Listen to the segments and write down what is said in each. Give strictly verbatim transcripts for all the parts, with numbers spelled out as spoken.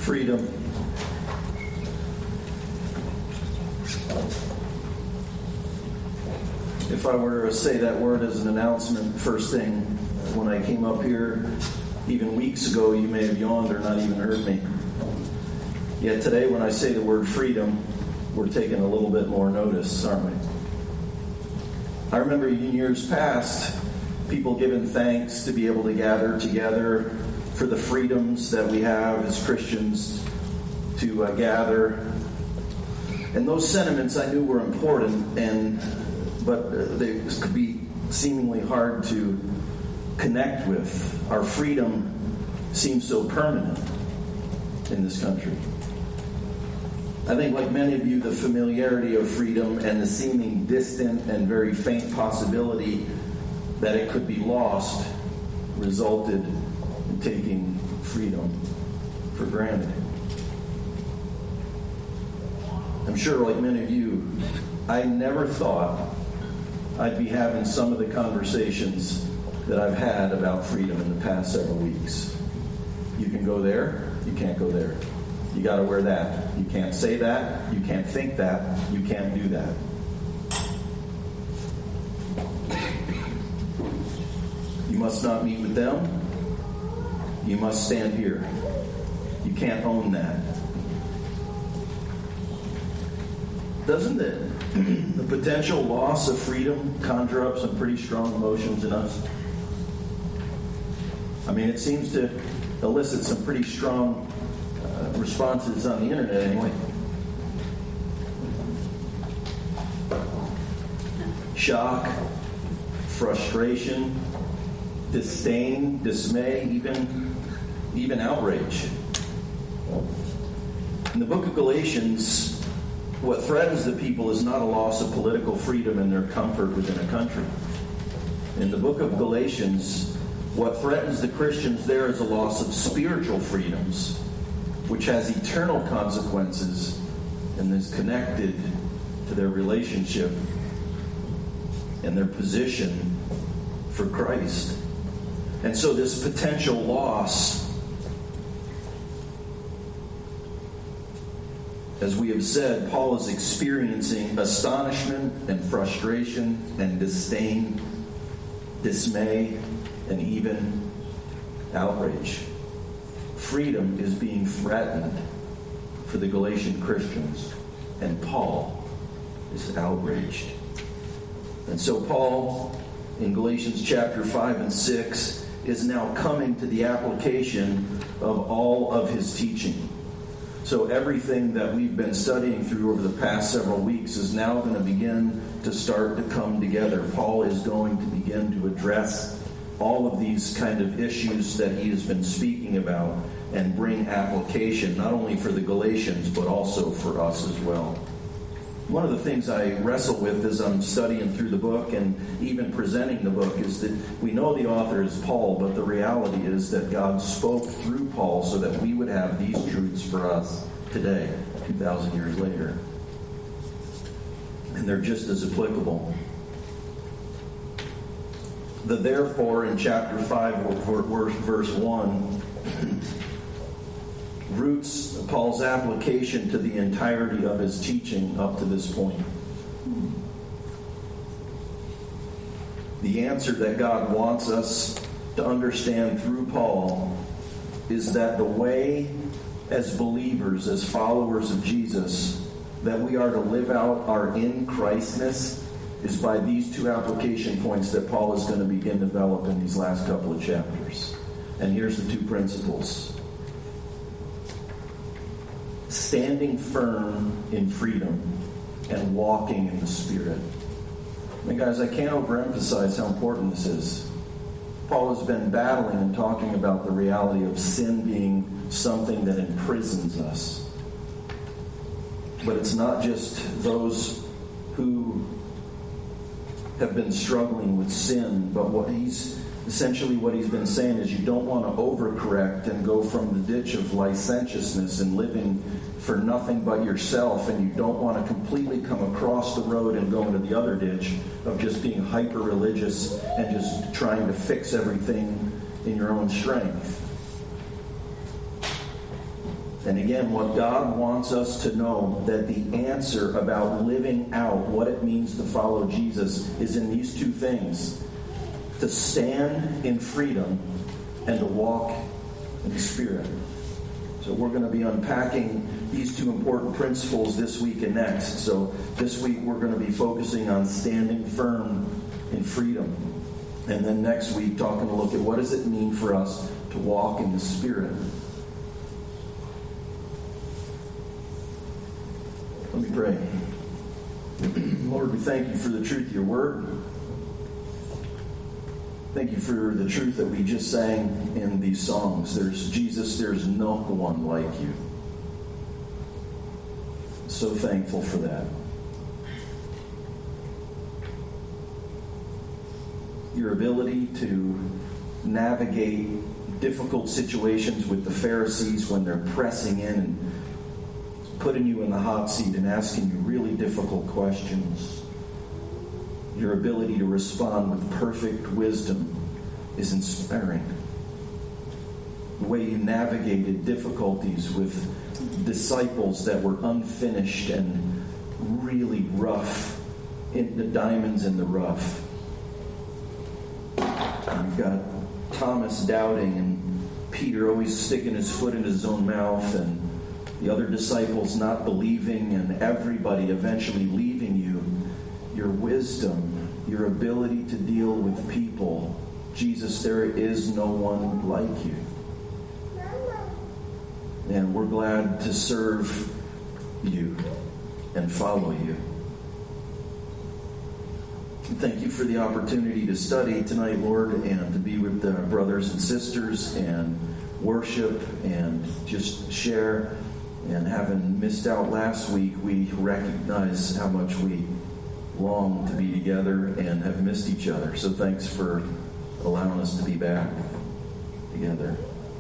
Freedom. If I were to say that word as an announcement first thing when I came up here, even weeks ago, you may have yawned or not even heard me. Yet today, when I say the word freedom, we're taking a little bit more notice, aren't we? I remember in years past, people giving thanks to be able to gather together for the freedoms that we have as Christians to uh, gather. And those sentiments I knew were important, and but uh, they could be seemingly hard to connect with. Our freedom seems so permanent in this country. I think, like many of you, the familiarity of freedom and the seeming distant and very faint possibility that it could be lost resulted in taking freedom for granted. I'm sure, like many of you, I never thought I'd be having some of the conversations that I've had about freedom in the past several weeks. You can go there, you can't go there. You got to wear that. You can't say that. You can't think that. You can't do that. You must not meet with them. You must stand here. You can't own that. Doesn't it, the potential loss of freedom conjure up some pretty strong emotions in us? I mean, it seems to elicit some pretty strong uh, responses on the internet anyway. Shock, frustration, disdain, dismay, even, even outrage. In the book of Galatians, what threatens the people is not a loss of political freedom and their comfort within a country. In the book of Galatians, what threatens the Christians there is a loss of spiritual freedoms, which has eternal consequences and is connected to their relationship and their position for Christ. And so this potential loss, as we have said, Paul is experiencing astonishment and frustration and disdain, dismay, and even outrage. Freedom is being threatened for the Galatian Christians, and Paul is outraged. And so Paul, in Galatians chapter five and six, is now coming to the application of all of his teaching. So everything that we've been studying through over the past several weeks is now going to begin to start to come together. Paul is going to begin to address all of these kind of issues that he has been speaking about and bring application, not only for the Galatians, but also for us as well. One of the things I wrestle with as I'm studying through the book and even presenting the book is that we know the author is Paul, but the reality is that God spoke through Paul so that we would have these truths for us today, two thousand years later. And they're just as applicable. The therefore in chapter five, verse one, roots Paul's application to the entirety of his teaching up to this point. The answer that God wants us to understand through Paul is that the way as believers, as followers of Jesus, that we are to live out our in Christness is by these two application points that Paul is going to begin to develop in these last couple of chapters. And here's the two principles. Standing firm in freedom and walking in the Spirit. I mean, guys, I can't overemphasize how important this is. Paul has been battling and talking about the reality of sin being something that imprisons us. But it's not just those who have been struggling with sin, but what he's essentially what he's been saying is you don't want to overcorrect and go from the ditch of licentiousness and living for nothing but yourself, and you don't want to completely come across the road and go into the other ditch of just being hyper-religious and just trying to fix everything in your own strength. And again, what God wants us to know, that the answer about living out what it means to follow Jesus is in these two things: to stand in freedom and to walk in the Spirit. So we're going to be unpacking these two important principles this week and next. So this week we're going to be focusing on standing firm in freedom. And then next week talking a look at what does it mean for us to walk in the Spirit. Let me pray. Lord, we thank you for the truth of your word. Thank you for the truth that we just sang in these songs. There's Jesus, there's no one like you. So thankful for that. Your ability to navigate difficult situations with the Pharisees when they're pressing in and putting you in the hot seat and asking you really difficult questions. Your ability to respond with perfect wisdom is inspiring. The way you navigated difficulties with disciples that were unfinished and really rough, in the diamonds in the rough. You've got Thomas doubting and Peter always sticking his foot in his own mouth and the other disciples not believing and everybody eventually leaving you. Your wisdom, your ability to deal with people. Jesus, there is no one like you. And we're glad to serve you and follow you. Thank you for the opportunity to study tonight, Lord, and to be with the brothers and sisters and worship and just share. And having missed out last week, we recognize how much we long to be together and have missed each other. So thanks for allowing us to be back together.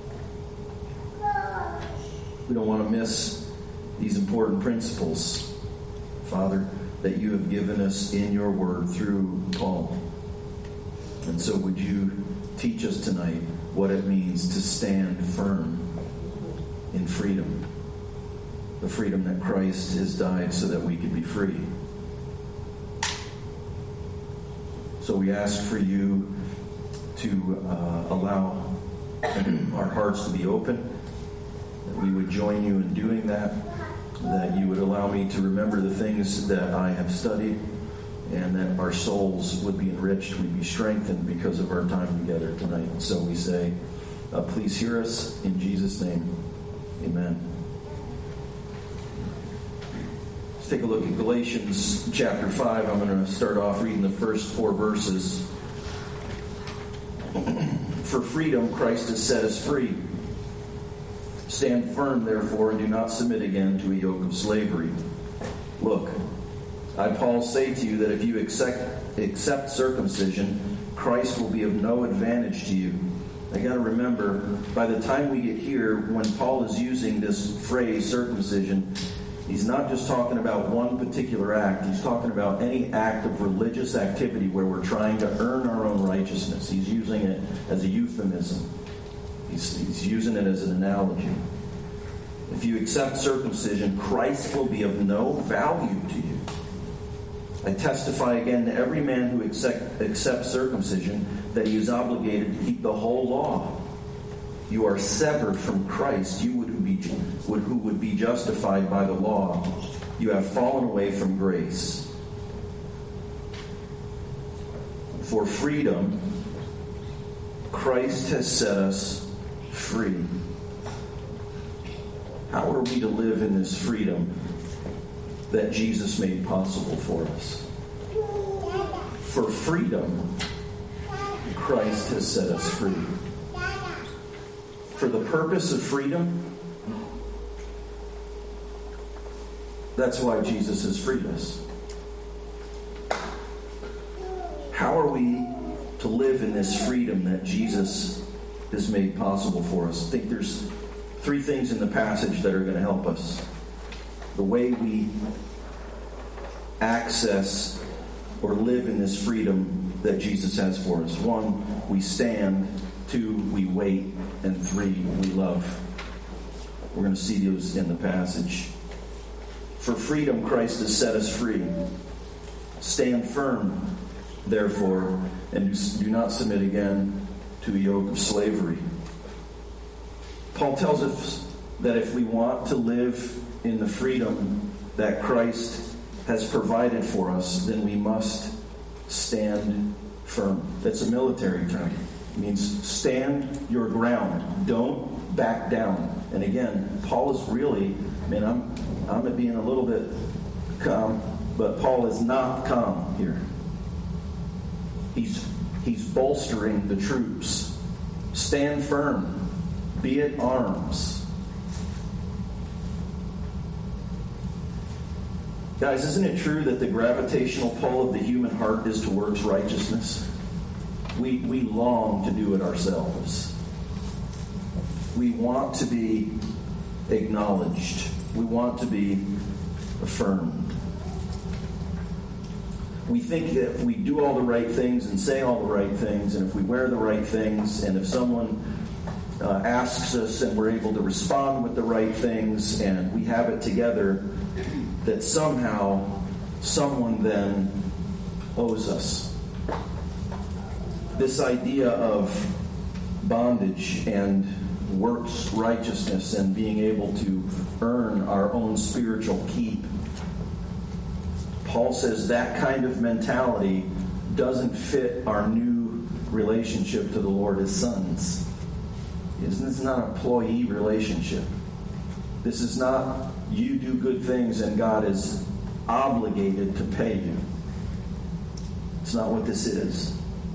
We don't want to miss these important principles, Father, that you have given us in your word through Paul. And so would you teach us tonight what it means to stand firm in freedom, the freedom that Christ has died so that we could be free. So we ask for you to uh, allow our hearts to be open, that we would join you in doing that, that you would allow me to remember the things that I have studied, and that our souls would be enriched, we'd be strengthened because of our time together tonight. So we say, uh, please hear us in Jesus' name. Amen. Let's take a look at Galatians chapter five. I'm going to start off reading the first four verses. For freedom, Christ has set us free. Stand firm, therefore, and do not submit again to a yoke of slavery. Look, I, Paul, say to you that if you accept, accept circumcision, Christ will be of no advantage to you. I got to remember, by the time we get here, when Paul is using this phrase, circumcision, he's not just talking about one particular act. He's talking about any act of religious activity where we're trying to earn our own righteousness. He's using it as a euphemism. He's, he's using it as an analogy. If you accept circumcision, Christ will be of no value to you. I testify again to every man who accept, accepts circumcision that he is obligated to keep the whole law. You are severed from Christ, you would be, would, who would be justified by the law. You have fallen away from grace. For freedom, Christ has set us free. How are we to live in this freedom that Jesus made possible for us? For freedom, Christ has set us free. For the purpose of freedom, that's why Jesus has freed us. How are we to live in this freedom that Jesus has made possible for us? I think there's three things in the passage that are going to help us. The way we access or live in this freedom that Jesus has for us. One, we stand. Two, we wait. And three, we love. We're going to see those in the passage. For freedom, Christ has set us free. Stand firm, therefore, and do not submit again to a yoke of slavery. Paul tells us that if we want to live in the freedom that Christ has provided for us, then we must stand firm. That's a military term. It means stand your ground. Don't back down. And again, Paul is really, man, I'm I'm being a little bit calm, but Paul is not calm here. He's he's bolstering the troops. Stand firm. Be at arms. Guys, isn't it true that the gravitational pull of the human heart is towards righteousness? We we long to do it ourselves. We want to be acknowledged. We want to be affirmed. We think that if we do all the right things and say all the right things, and if we wear the right things, and if someone uh, asks us and we're able to respond with the right things, and we have it together, that somehow someone then owes us. This idea of bondage and works righteousness and being able to earn our own spiritual keep. Paul says that kind of mentality doesn't fit our new relationship to the Lord as sons. This is not an employee relationship. This is not you do good things and God is obligated to pay you. It's not what this is.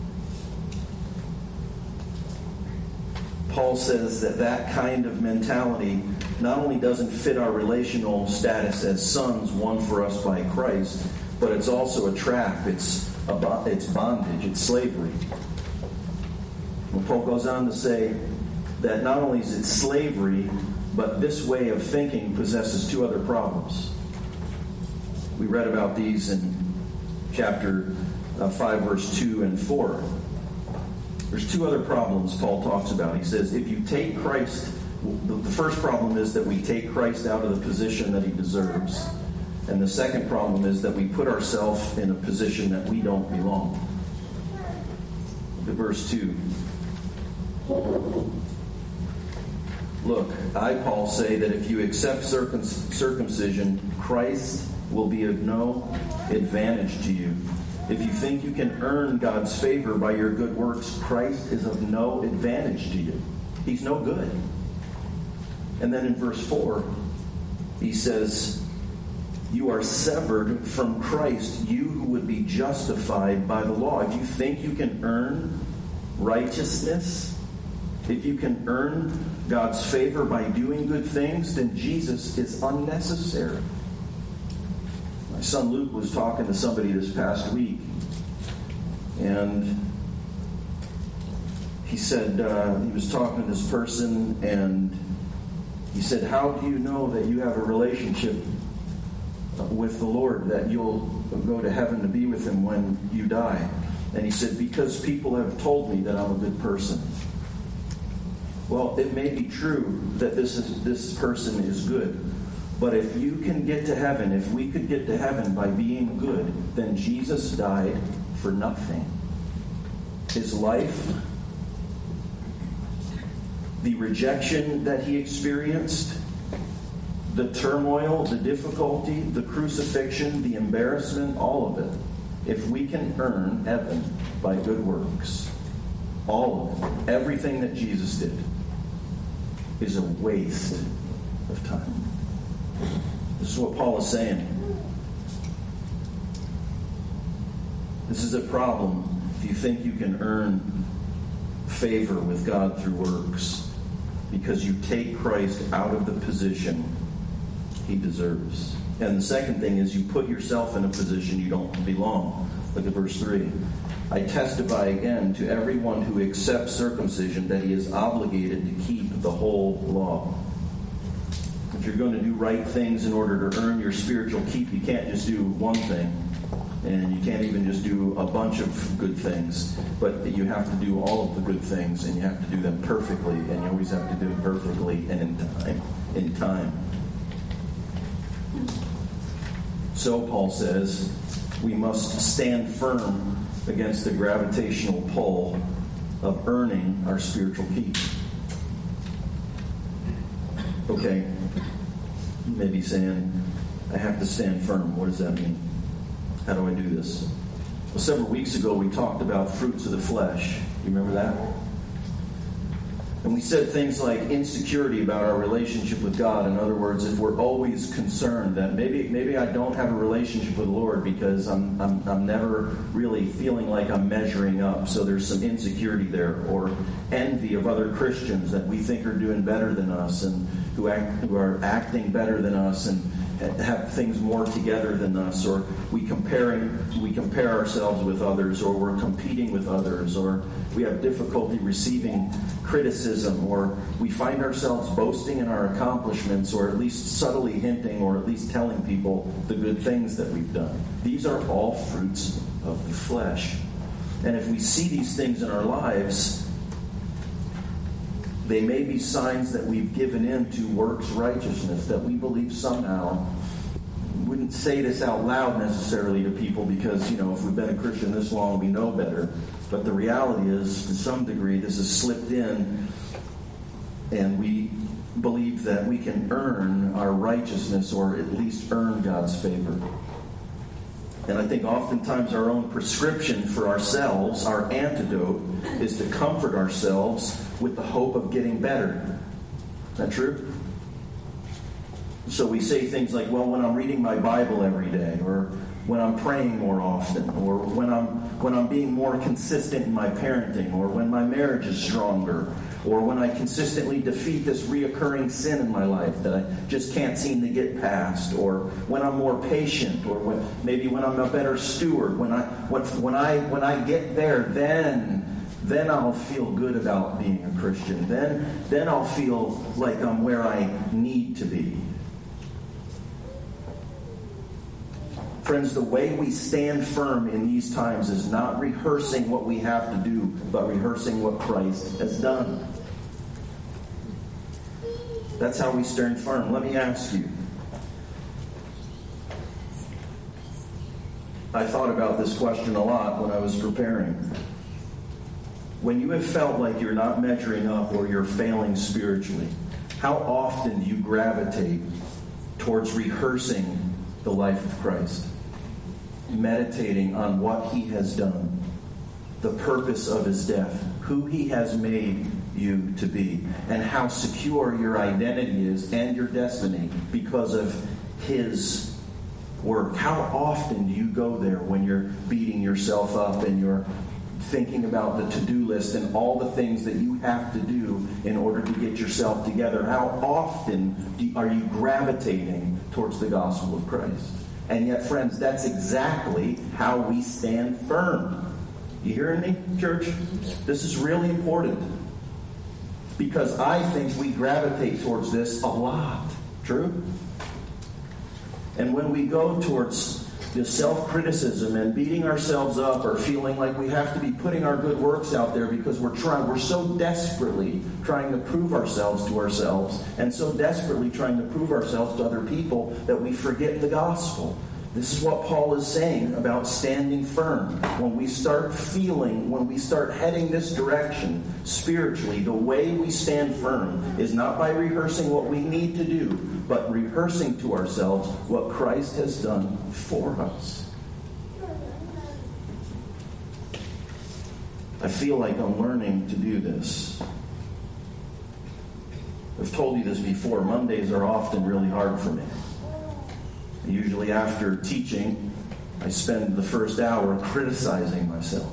Paul says that that kind of mentality not only doesn't fit our relational status as sons won for us by Christ, but it's also a trap. It's a bo- it's bondage. It's slavery. And Paul goes on to say that not only is it slavery, but this way of thinking possesses two other problems. We read about these in chapter uh, five, verse two and four. There's two other problems Paul talks about. He says, if you take Christ, the first problem is that we take Christ out of the position that he deserves. And the second problem is that we put ourselves in a position that we don't belong. Look at verse two. Look, I, Paul, say that if you accept circum- circumcision, Christ will be of no advantage to you. If you think you can earn God's favor by your good works, Christ is of no advantage to you. He's no good. And then in verse four, he says, you are severed from Christ, you who would be justified by the law. If you think you can earn righteousness, if you can earn God's favor by doing good things, then Jesus is unnecessary. My son Luke was talking to somebody this past week, and he said, uh, he was talking to this person, and he said, how do you know that you have a relationship with the Lord, that you'll go to heaven to be with him when you die? And he said, because people have told me that I'm a good person. Well, it may be true that this is this person is good. But if you can get to heaven, if we could get to heaven by being good, then Jesus died for nothing. His life, the rejection that he experienced, the turmoil, the difficulty, the crucifixion, the embarrassment, all of it. If we can earn heaven by good works, all of it, everything that Jesus did, is a waste of time. This is what Paul is saying. This is a problem if you think you can earn favor with God through works, because you take Christ out of the position he deserves. And the second thing is you put yourself in a position you don't belong. Look at verse three. I testify again to everyone who accepts circumcision that he is obligated to keep the whole law. If you're going to do right things in order to earn your spiritual keep, you can't just do one thing. And you can't even just do a bunch of good things, but you have to do all of the good things, and you have to do them perfectly, and you always have to do them perfectly and in time. In time. So Paul says, we must stand firm against the gravitational pull of earning our spiritual keep. Okay, maybe saying, I have to stand firm. What does that mean? How do I do this? Well, several weeks ago we talked about fruits of the flesh. You remember that? And we said things like insecurity about our relationship with God. In other words, if we're always concerned that maybe maybe I don't have a relationship with the Lord because I'm I'm, I'm never really feeling like I'm measuring up. So there's some insecurity there, or envy of other Christians that we think are doing better than us and who act, who are acting better than us and have things more together than us, or we comparing we compare ourselves with others, or we're competing with others, or we have difficulty receiving criticism, or we find ourselves boasting in our accomplishments, or at least subtly hinting, or at least telling people the good things that we've done. These are all fruits of the flesh. And if we see these things in our lives, they may be signs that we've given in to works righteousness, that we believe somehow. We wouldn't say this out loud necessarily to people because, you know, if we've been a Christian this long, we know better. But the reality is, to some degree, this has slipped in, and we believe that we can earn our righteousness, or at least earn God's favor. And I think oftentimes our own prescription for ourselves, our antidote, is to comfort ourselves with the hope of getting better. Is that true? So we say things like, well, when I'm reading my Bible every day, or when I'm praying more often, or when I'm when I'm being more consistent in my parenting, or when my marriage is stronger, or when I consistently defeat this reoccurring sin in my life that I just can't seem to get past, or when I'm more patient, or when, maybe when I'm a better steward, when I when, when I when I get there, then then I'll feel good about being a Christian. Then then I'll feel like I'm where I need to be. Friends, the way we stand firm in these times is not rehearsing what we have to do, but rehearsing what Christ has done. That's how we stand firm. Let me ask you. I thought about this question a lot when I was preparing. When you have felt like you're not measuring up or you're failing spiritually, how often do you gravitate towards rehearsing the life of Christ? Meditating on what he has done, the purpose of his death, who he has made you to be, and how secure your identity is and your destiny because of his work. How often do you go there when you're beating yourself up and you're thinking about the to-do list and all the things that you have to do in order to get yourself together? How often do, are you gravitating towards the gospel of Christ? And yet, friends, that's exactly how we stand firm. You hearing me, church? This is really important. Because I think we gravitate towards this a lot. True? And when we go towards the self-criticism and beating ourselves up, or feeling like we have to be putting our good works out there because we're trying, we're so desperately trying to prove ourselves to ourselves, and so desperately trying to prove ourselves to other people that we forget the gospel. This is what Paul is saying about standing firm. When we start feeling, when we start heading this direction spiritually, the way we stand firm is not by rehearsing what we need to do, but rehearsing to ourselves what Christ has done for us. I feel like I'm learning to do this. I've told you this before. Mondays are often really hard for me. Usually after teaching, I spend the first hour criticizing myself.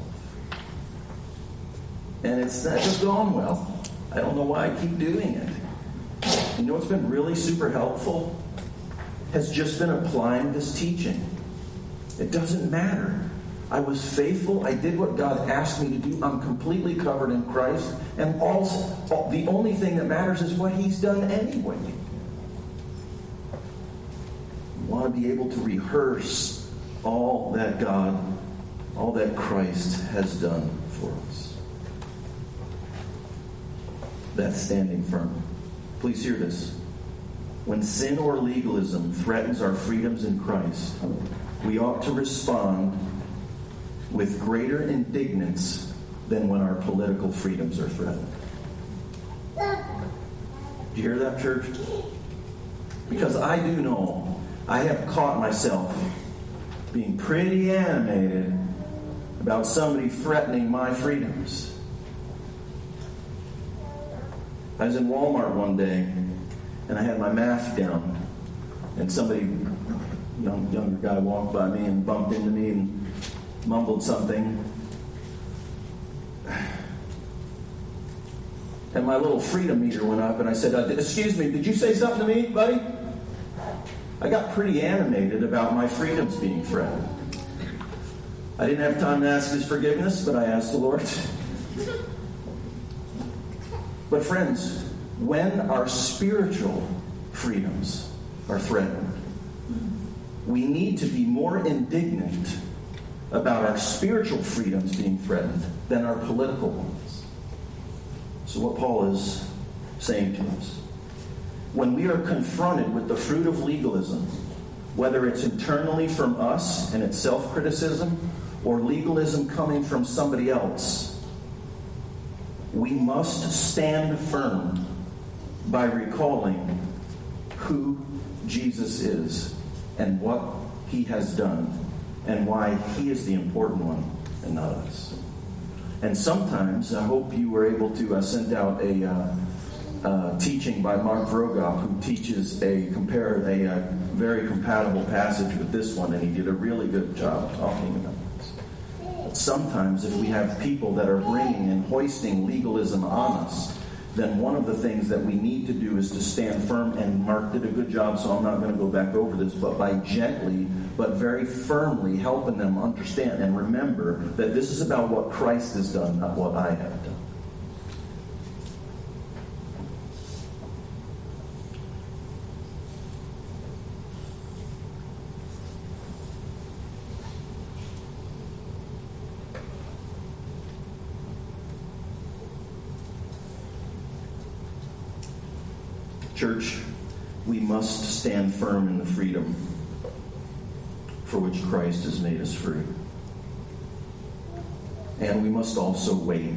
And it's not just going well. I don't know why I keep doing it. You know what's been really super helpful? Has just been applying this teaching. It doesn't matter. I was faithful. I did what God asked me to do. I'm completely covered in Christ. And also, the only thing that matters is what he's done anyway. Want to be able to rehearse all that God, all that Christ has done for us. That's standing firm. Please hear this. When sin or legalism threatens our freedoms in Christ, we ought to respond with greater indignance than when our political freedoms are threatened. Do you hear that, church? Because I do know I have caught myself being pretty animated about somebody threatening my freedoms. I was in Walmart one day, and I had my mask down, and somebody, young younger guy, walked by me and bumped into me and mumbled something. And my little freedom meter went up, and I said, "Excuse me, did you say something to me, buddy?" I got pretty animated about my freedoms being threatened. I didn't have time to ask his forgiveness, but I asked the Lord. But friends, when our spiritual freedoms are threatened, we need to be more indignant about our spiritual freedoms being threatened than our political ones. So what Paul is saying to us, when we are confronted with the fruit of legalism, whether it's internally from us and it's self-criticism, or legalism coming from somebody else, we must stand firm by recalling who Jesus is and what he has done and why he is the important one and not us. And sometimes, I hope you were able to uh, send out a uh, uh, teaching by Mark Vroegop, who teaches a compare a uh, very compatible passage with this one, and he did a really good job talking about this. But sometimes, if we have people that are bringing and hoisting legalism on us, then one of the things that we need to do is to stand firm, and Mark did a good job, so I'm not going to go back over this, but by gently but very firmly helping them understand and remember that this is about what Christ has done, not what I have done. Church, we must stand firm in the freedom for which Christ has made us free. And we must also wait.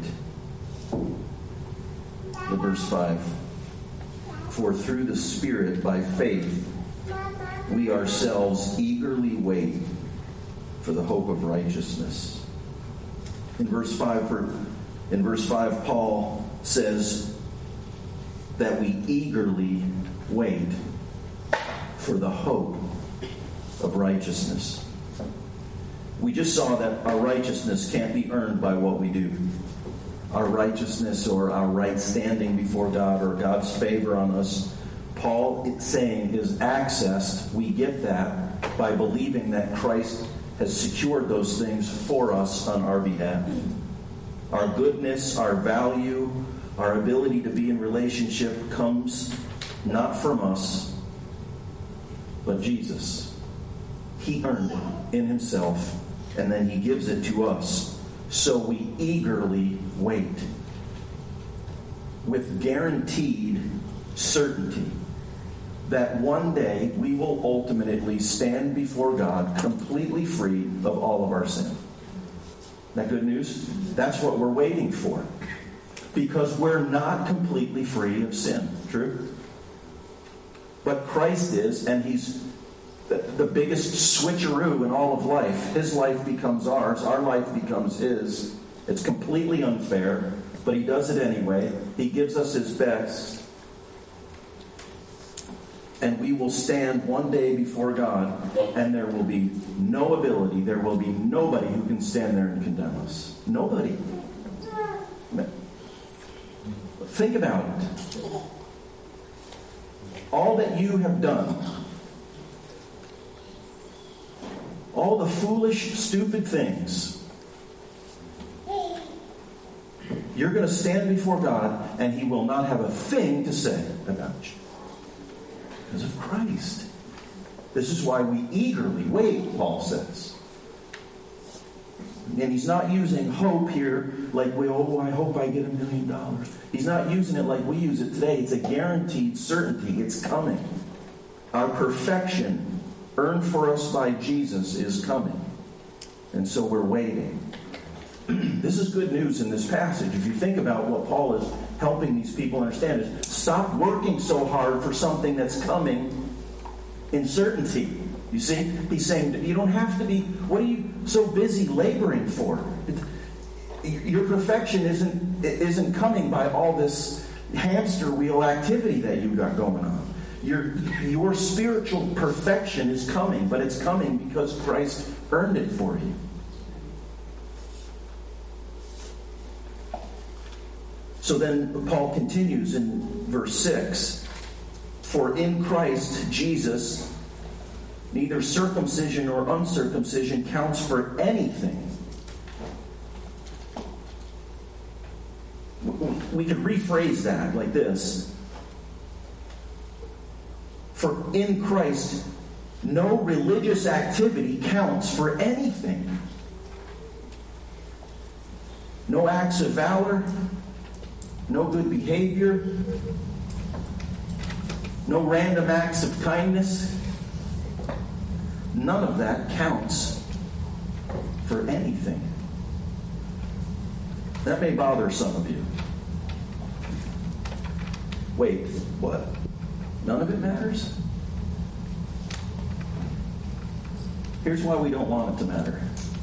The verse five. For through the Spirit, by faith, we ourselves eagerly wait for the hope of righteousness. In verse five, for, in verse five, Paul says that we eagerly wait for the hope of righteousness. We just saw that our righteousness can't be earned by what we do. Our righteousness or our right standing before God or God's favor on us, Paul is saying, is accessed. We get that by believing that Christ has secured those things for us on our behalf. Our goodness, our value, our ability to be in relationship comes not from us, but Jesus. He earned it in himself, and then he gives it to us. So we eagerly wait with guaranteed certainty that one day we will ultimately stand before God completely free of all of our sin. Isn't that good news? That's what we're waiting for. Because we're not completely free of sin. True? But Christ is, and he's the, the biggest switcheroo in all of life. His life becomes ours. Our life becomes his. It's completely unfair, but he does it anyway. He gives us his best. And we will stand one day before God, and there will be no ability, there will be nobody who can stand there and condemn us. Nobody. Think about it. All that you have done, all the foolish, stupid things, you're going to stand before God, and he will not have a thing to say about you. Because of Christ. This is why we eagerly wait, Paul says. And he's not using hope here like, we, oh, I hope I get a million dollars. He's not using it like we use it today. It's a guaranteed certainty. It's coming. Our perfection, earned for us by Jesus, is coming. And so we're waiting. This is good news in this passage. If you think about what Paul is helping these people understand, is stop working so hard for something that's coming in certainty. You see, he's saying you don't have to be, what are you so busy laboring for? It, your perfection isn't isn't coming by all this hamster wheel activity that you got going on. Your your spiritual perfection is coming, but it's coming because Christ earned it for you. So then Paul continues in verse six. For in Christ Jesus, neither circumcision nor uncircumcision counts for anything. We could rephrase that like this. For in Christ, no religious activity counts for anything. No acts of valor, no good behavior, no random acts of kindness. None of that counts for anything. That may bother some of you. Wait, what? None of it matters? Here's why we don't want it to matter.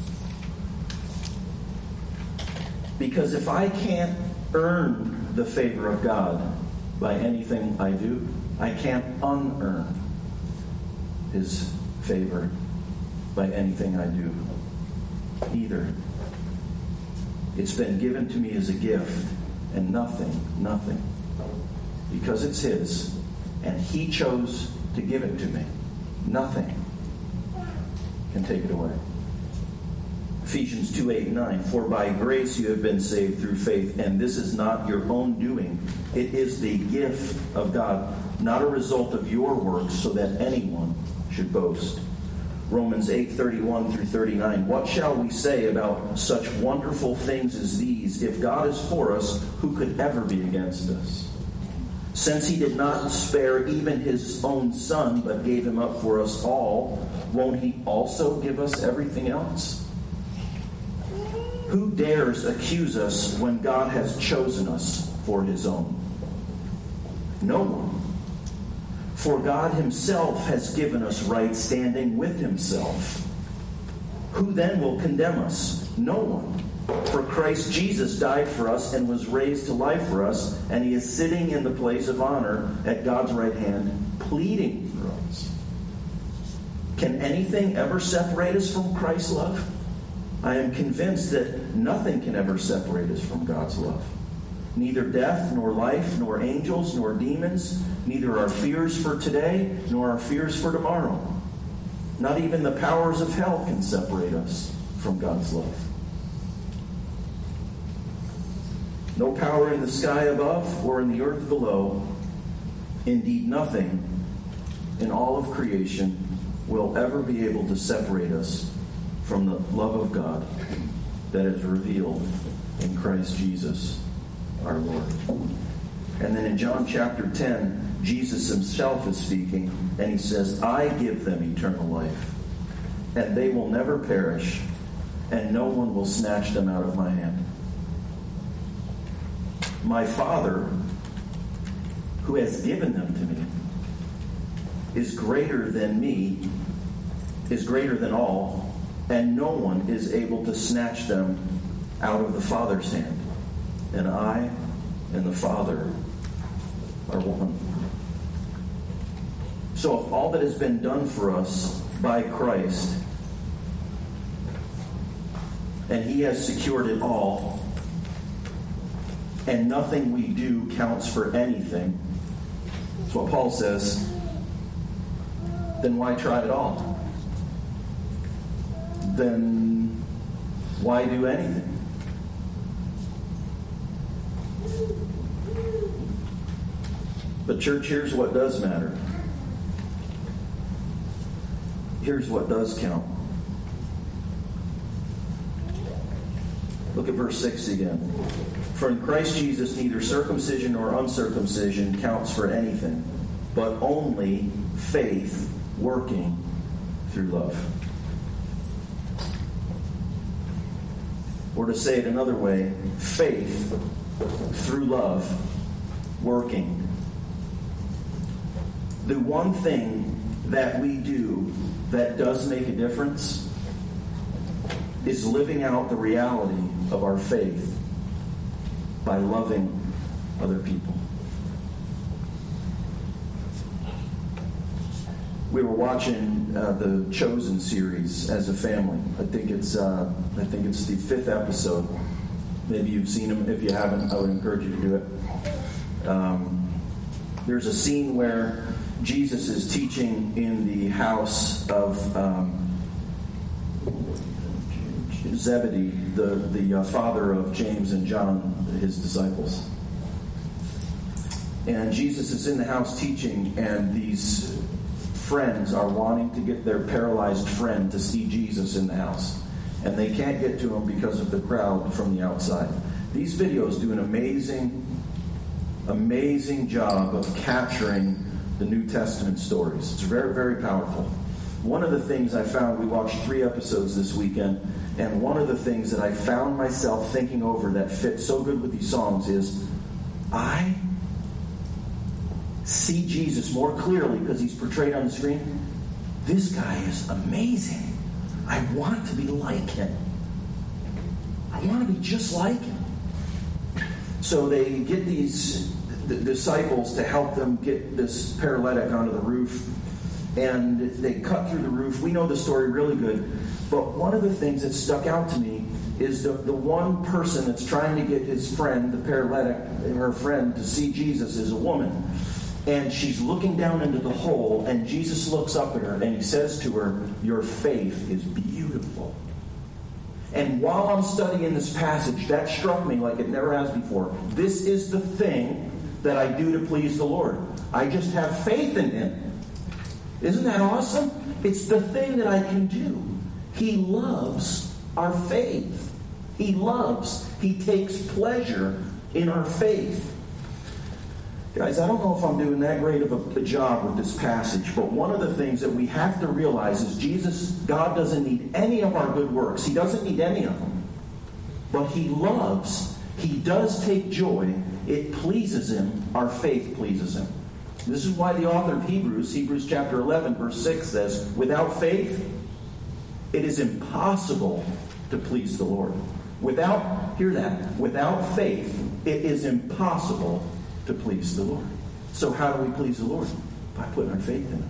Because if I can't earn the favor of God by anything I do, I can't unearn His favor by anything I do either. It's been given to me as a gift, and nothing, nothing, because it's His, and He chose to give it to me. Nothing can take it away. Ephesians two, eight, and nine. For by grace you have been saved through faith, and this is not your own doing. It is the gift of God, not a result of your works, so that anyone should boast. Romans eight, thirty-one through thirty-nine. What shall we say about such wonderful things as these? If God is for us, who could ever be against us? Since He did not spare even His own Son, but gave Him up for us all, won't He also give us everything else? Who dares accuse us when God has chosen us for His own? No one. For God Himself has given us right standing with Himself. Who then will condemn us? No one. For Christ Jesus died for us and was raised to life for us, and He is sitting in the place of honor at God's right hand, pleading for us. Can anything ever separate us from Christ's love? I am convinced that nothing can ever separate us from God's love. Neither death, nor life, nor angels, nor demons, neither our fears for today, nor our fears for tomorrow. Not even the powers of hell can separate us from God's love. No power in the sky above or in the earth below, indeed nothing in all of creation will ever be able to separate us from the love of God that is revealed in Christ Jesus our Lord. And then in John chapter ten, Jesus Himself is speaking, and He says, I give them eternal life, and they will never perish, and no one will snatch them out of my hand. My Father, who has given them to me, is greater than me, is greater than all, and no one is able to snatch them out of the Father's hand. And I and the Father are one. So if all that has been done for us by Christ, and He has secured it all, and nothing we do counts for anything, that's what Paul says, then why try at all? Then why do anything? But church, here's what does matter. here's what does count. Look at verse six again. For in Christ Jesus neither circumcision nor uncircumcision counts for anything, but only faith working through love. Or to say it another way, faith through love working. The one thing that we do that does make a difference is living out the reality of our faith by loving other people. We were watching uh, the Chosen series as a family. I think it's uh, I think it's the fifth episode. Maybe you've seen them. If you haven't, I would encourage you to do it. Um, there's a scene where Jesus is teaching in the house of um, Zebedee, the the uh, father of James and John, his disciples. And Jesus is in the house teaching, and these friends are wanting to get their paralyzed friend to see Jesus in the house. And they can't get to him because of the crowd from the outside. These videos do an amazing, amazing job of capturing the New Testament stories. It's very, very powerful. One of the things I found, we watched three episodes this weekend, and one of the things that I found myself thinking over that fit so good with these songs is, I see Jesus more clearly because he's portrayed on the screen. This guy is amazing. I want to be like him. I want to be just like him. So they get these the disciples to help them get this paralytic onto the roof, and they cut through the roof. We know the story really good, but one of the things that stuck out to me is the, the one person that's trying to get his friend, the paralytic, her friend, to see Jesus is a woman. And she's looking down into the hole, and Jesus looks up at her, and he says to her, your faith is beautiful. And while I'm studying this passage, that struck me like it never has before. This is the thing that I do to please the Lord. I just have faith in him. Isn't that awesome? It's the thing that I can do. He loves our faith. He loves, he takes pleasure in our faith. Guys, I don't know if I'm doing that great of a, a job with this passage, but one of the things that we have to realize is Jesus, God doesn't need any of our good works. He doesn't need any of them. But he loves, he does take joy. It pleases him. Our faith pleases him. This is why the author of Hebrews, Hebrews chapter eleven, verse six says, without faith, it is impossible to please the Lord. Without, hear that, without faith, it is impossible to please the Lord. So how do we please the Lord? By putting our faith in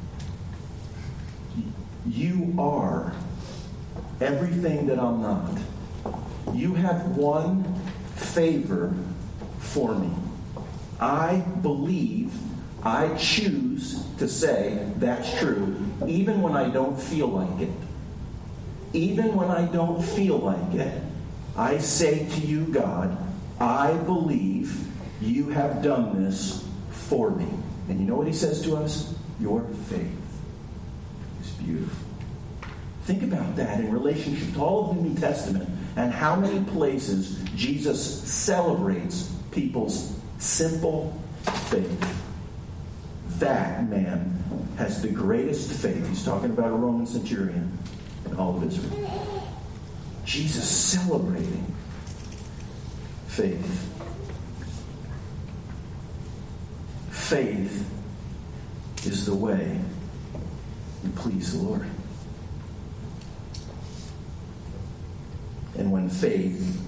him. You are everything that I'm not. You have one favor for me. I believe, I choose to say that's true, even when I don't feel like it. Even when I don't feel like it, I say to you, God, I believe you have done this for me. And you know what he says to us? Your faith is beautiful. Think about that in relationship to all of the New Testament and how many places Jesus celebrates people's simple faith. That man has the greatest faith. He's talking about a Roman centurion in all of Israel. Jesus celebrating faith. Faith is the way we please the Lord. And when faith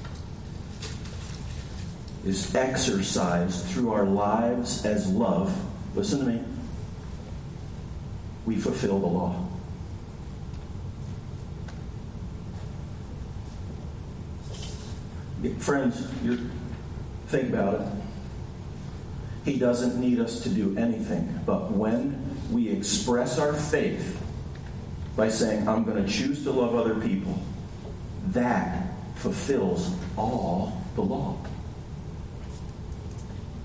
is exercised through our lives as love, listen to me, we fulfill the law. Friends, you're, think about it. He doesn't need us to do anything, but when we express our faith by saying, I'm going to choose to love other people, that fulfills all the law.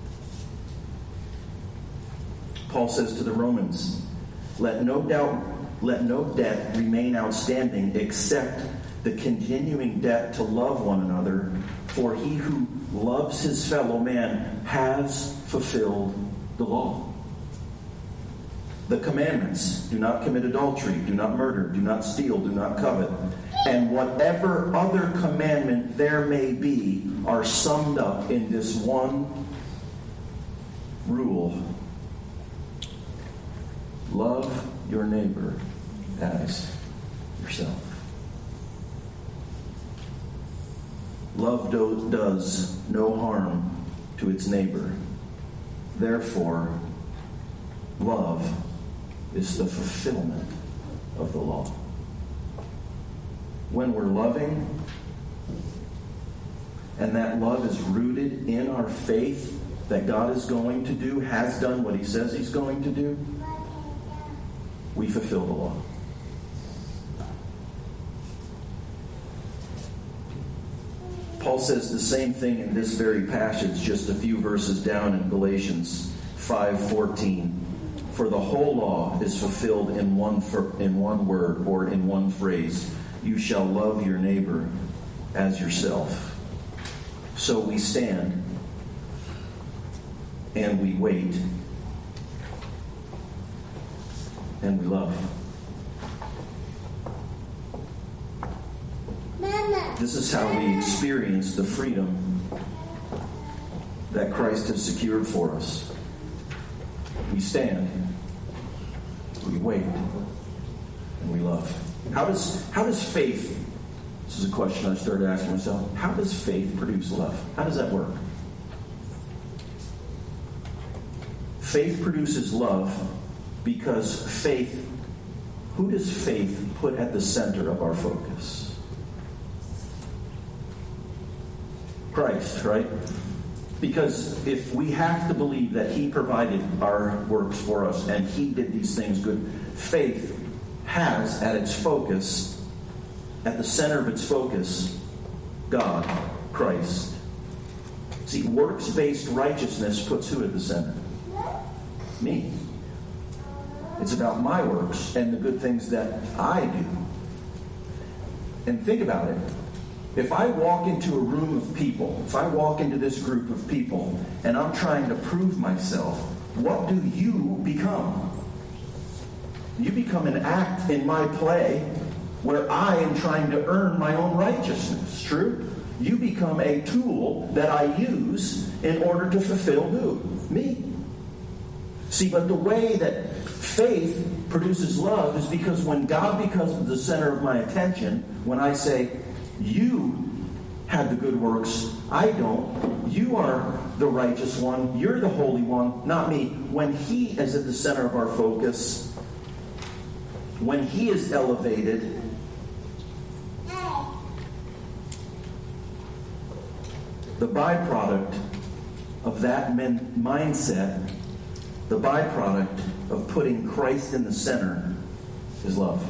Paul says to the Romans, let no doubt let no debt remain outstanding except the continuing debt to love one another, for he who loves his fellow man has fulfilled the law. The commandments: do not commit adultery, do not murder, do not steal, do not covet, and whatever other commandment there may be are summed up in this one rule: love your neighbor as yourself. Love do- does no harm to its neighbor. Therefore, love is the fulfillment of the law. When we're loving, and that love is rooted in our faith that God is going to do, has done what he says he's going to do, we fulfill the law. Paul says the same thing in this very passage, just a few verses down in Galatians five fourteen. For the whole law is fulfilled in one for, in one word, or in one phrase: you shall love your neighbor as yourself. So we stand and we wait and we love. Mama. This is how we experience the freedom that Christ has secured for us. We stand, we wait, and we love. How does how does faith, this is a question I started asking myself, how does faith produce love? How does that work? Faith produces love because faith, who does faith put at the center of our focus? Christ, right? Because if we have to believe that he provided our works for us and he did these things good, faith has at its focus, at the center of its focus, God, Christ. See, works-based righteousness puts who at the center? Me. It's about my works and the good things that I do. And think about it. If I walk into a room of people, if I walk into this group of people, and I'm trying to prove myself, what do you become? You become an act in my play where I am trying to earn my own righteousness. True? You become a tool that I use in order to fulfill who? Me. See, but the way that faith produces love is because when God becomes the center of my attention, when I say, you have the good works, I don't. You are the righteous one. You're the holy one, not me. When he is at the center of our focus, when he is elevated, the byproduct of that men- mindset, the byproduct of putting Christ in the center is love.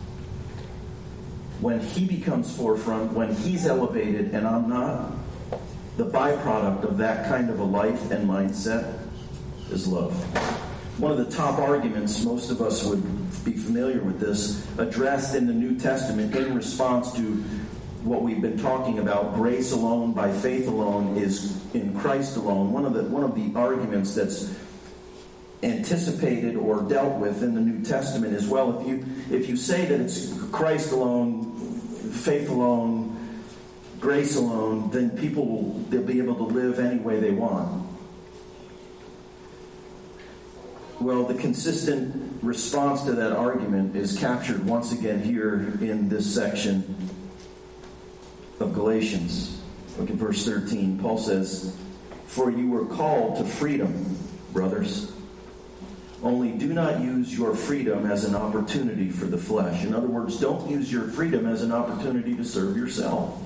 When he becomes forefront, when he's elevated and I'm not, the byproduct of that kind of a life and mindset is love. One of the top arguments, most of us would be familiar with this, addressed in the New Testament in response to what we've been talking about, grace alone, by faith alone, is in Christ alone. One of the one of the arguments that's anticipated or dealt with in the New Testament as well. If you if you say that it's Christ alone, faith alone, grace alone, then people will they'll be able to live any way they want. Well, the consistent response to that argument is captured once again here in this section of Galatians. Look at verse thirteen. Paul says, "For you were called to freedom, brothers. Only do not use your freedom as an opportunity for the flesh." In other words, don't use your freedom as an opportunity to serve yourself.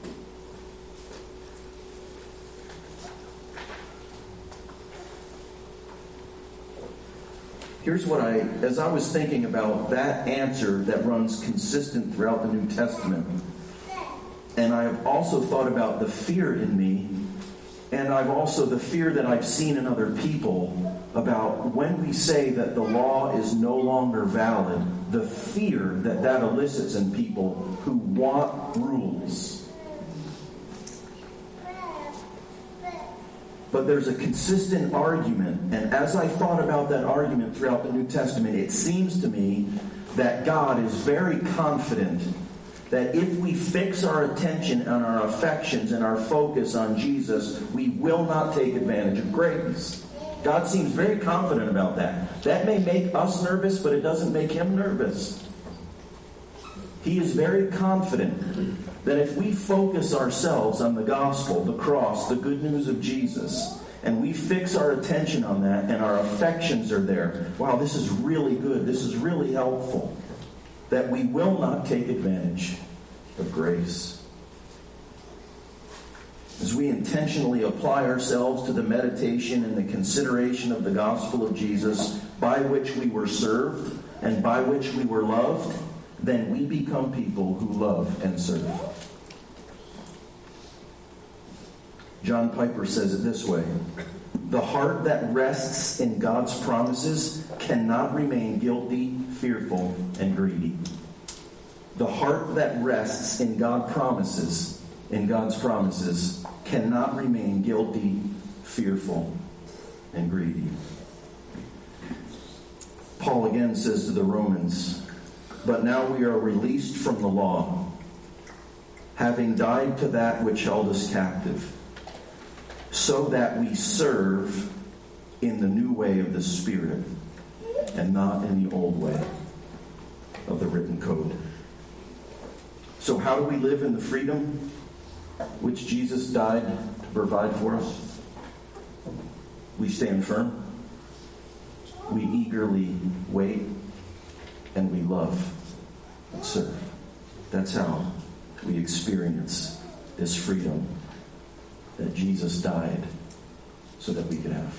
Here's what I, as I was thinking about that answer that runs consistent throughout the New Testament, and I've also thought about the fear in me, and I've also the fear that I've seen in other people about when we say that the law is no longer valid, the fear that that elicits in people who want rules. But there's a consistent argument, and as I thought about that argument throughout the New Testament, it seems to me that God is very confident that if we fix our attention and our affections and our focus on Jesus, we will not take advantage of grace. God seems very confident about that. That may make us nervous, but it doesn't make him nervous. He is very confident that if we focus ourselves on the gospel, the cross, the good news of Jesus, and we fix our attention on that and our affections are there, wow, this is really good, this is really helpful, that we will not take advantage of grace. As we intentionally apply ourselves to the meditation and the consideration of the gospel of Jesus, by which we were served and by which we were loved, then we become people who love and serve. John Piper says it this way: the heart that rests in God's promises cannot remain guilty, fearful, and greedy. The heart that rests in God promises, in God's promises, cannot remain guilty, fearful, and greedy. Paul again says to the Romans, but now we are released from the law, having died to that which held us captive, so that we serve in the new way of the Spirit and not in the old way of the written code. So how do we live in the freedom which Jesus died to provide for us? We stand firm, we eagerly wait, and we love and serve. That's how we experience this freedom that Jesus died so that we could have.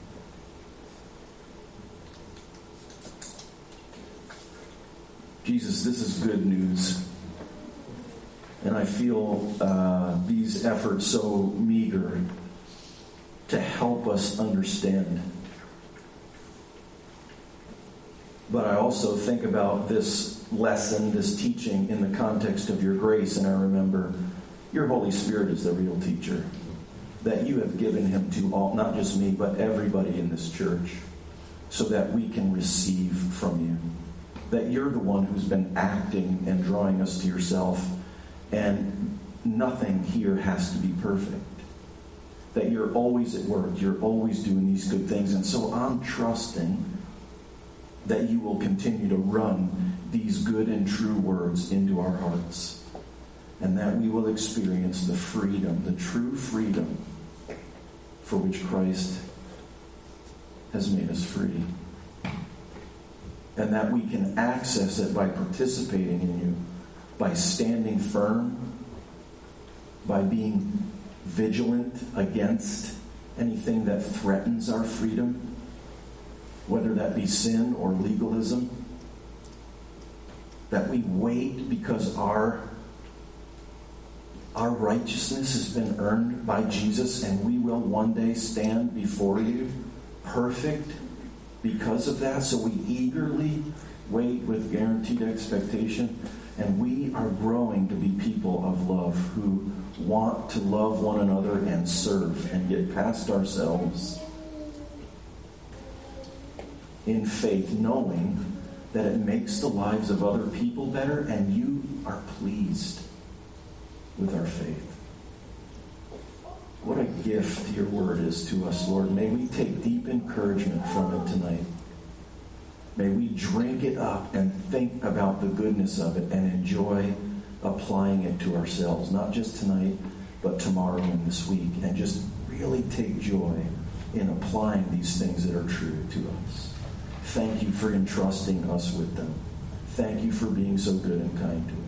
Jesus, this is good news. And I feel uh, these efforts so meager to help us understand. But I also think about this lesson, this teaching in the context of your grace, and I remember your Holy Spirit is the real teacher. That you have given him to all, not just me, but everybody in this church, so that we can receive from you. That you're the one who's been acting and drawing us to yourself, and nothing here has to be perfect. That you're always at work, you're always doing these good things, and so I'm trusting that you will continue to run these good and true words into our hearts, and that we will experience the freedom, the true freedom for which Christ has made us free. And that we can access it by participating in you, by standing firm, by being vigilant against anything that threatens our freedom, whether that be sin or legalism. That we wait because our Our righteousness has been earned by Jesus, and we will one day stand before you perfect because of that. So we eagerly wait with guaranteed expectation, and we are growing to be people of love who want to love one another and serve and get past ourselves in faith, knowing that it makes the lives of other people better, and you are pleased with our faith. What a gift your word is to us, Lord. May we take deep encouragement from it tonight. May we drink it up and think about the goodness of it and enjoy applying it to ourselves, not just tonight, but tomorrow and this week, and just really take joy in applying these things that are true to us. Thank you for entrusting us with them. Thank you for being so good and kind to us.